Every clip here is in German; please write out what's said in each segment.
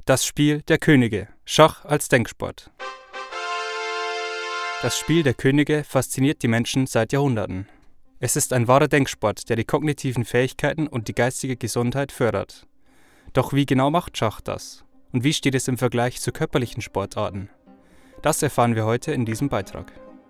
Das Spiel der Könige. Schach als Denksport. Das Spiel der Könige fasziniert die Menschen seit Jahrhunderten. Es ist ein wahrer Denksport, der die kognitiven Fähigkeiten und die geistige Gesundheit fördert. Doch wie genau macht Schach das? Und wie steht es im Vergleich zu körperlichen Sportarten? Das erfahren wir heute in diesem Beitrag.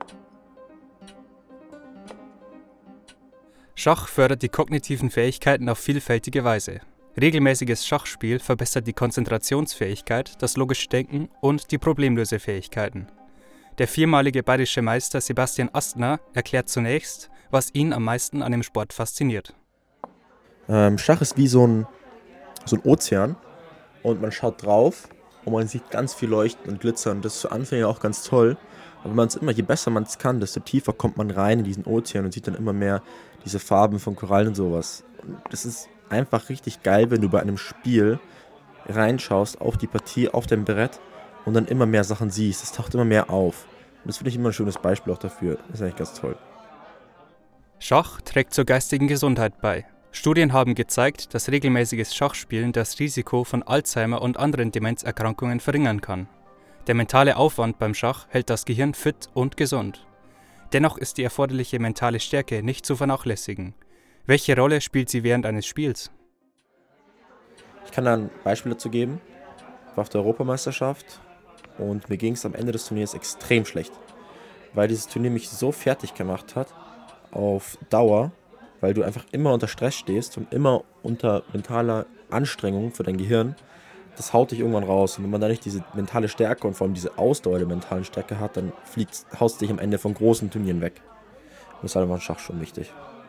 Schach fördert die kognitiven Fähigkeiten auf vielfältige Weise. Regelmäßiges Schachspiel verbessert die Konzentrationsfähigkeit, das logische Denken und die Problemlösefähigkeiten. Der viermalige bayerische Meister Sebastian Astner erklärt zunächst, was ihn am meisten an dem Sport fasziniert. Schach ist wie so ein Ozean und man schaut drauf und man sieht ganz viel Leuchten und Glitzern. Das ist für Anfänger auch ganz toll. Aber je besser man es kann, desto tiefer kommt man rein in diesen Ozean und sieht dann immer mehr diese Farben von Korallen und sowas. Und das ist einfach richtig geil, wenn du bei einem Spiel reinschaust auf die Partie, auf dem Brett und dann immer mehr Sachen siehst. Es taucht immer mehr auf. Und das finde ich immer ein schönes Beispiel auch dafür. Das ist eigentlich ganz toll. Schach trägt zur geistigen Gesundheit bei. Studien haben gezeigt, dass regelmäßiges Schachspielen das Risiko von Alzheimer und anderen Demenzerkrankungen verringern kann. Der mentale Aufwand beim Schach hält das Gehirn fit und gesund. Dennoch ist die erforderliche mentale Stärke nicht zu vernachlässigen. Welche Rolle spielt sie während eines Spiels? Ich kann da ein Beispiel dazu geben. Ich war auf der Europameisterschaft und mir ging es am Ende des Turniers extrem schlecht, weil dieses Turnier mich so fertig gemacht hat auf Dauer, weil du einfach immer unter Stress stehst und immer unter mentaler Anstrengung für dein Gehirn. Das haut dich irgendwann raus. Und wenn man da nicht diese mentale Stärke und vor allem diese Ausdauer der mentalen Stärke hat, dann haust dich am Ende von großen Turnieren weg. Und das ist halt einfach im Schach schon wichtig.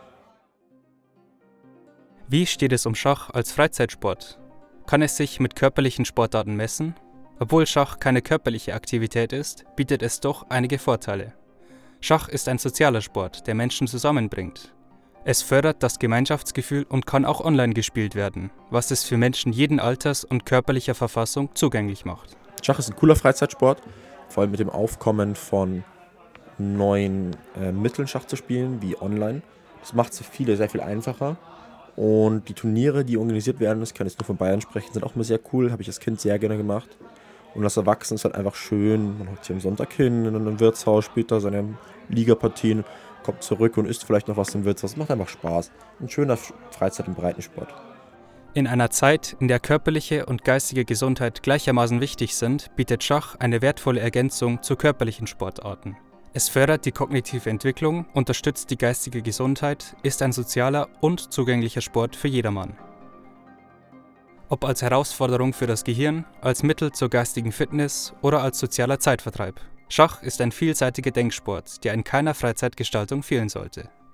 Wie steht es um Schach als Freizeitsport? Kann es sich mit körperlichen Sportarten messen? Obwohl Schach keine körperliche Aktivität ist, bietet es doch einige Vorteile. Schach ist ein sozialer Sport, der Menschen zusammenbringt. Es fördert das Gemeinschaftsgefühl und kann auch online gespielt werden, was es für Menschen jeden Alters und körperlicher Verfassung zugänglich macht. Schach ist ein cooler Freizeitsport, vor allem mit dem Aufkommen von neuen Mitteln Schach zu spielen, wie online. Das macht es für viele sehr viel einfacher. Und die Turniere, die organisiert werden, das kann jetzt nur von Bayern sprechen, sind auch immer sehr cool, habe ich als Kind sehr gerne gemacht. Und als Erwachsener ist halt einfach schön, man hockt sich am Sonntag hin in einem Wirtshaus, spielt da seine Ligapartien, kommt zurück und isst vielleicht noch was im Wirtshaus. Das macht einfach Spaß. Ein schöner Freizeit- und Breitensport. In einer Zeit, in der körperliche und geistige Gesundheit gleichermaßen wichtig sind, bietet Schach eine wertvolle Ergänzung zu körperlichen Sportarten. Es fördert die kognitive Entwicklung, unterstützt die geistige Gesundheit, ist ein sozialer und zugänglicher Sport für jedermann. Ob als Herausforderung für das Gehirn, als Mittel zur geistigen Fitness oder als sozialer Zeitvertreib. Schach ist ein vielseitiger Denksport, der in keiner Freizeitgestaltung fehlen sollte.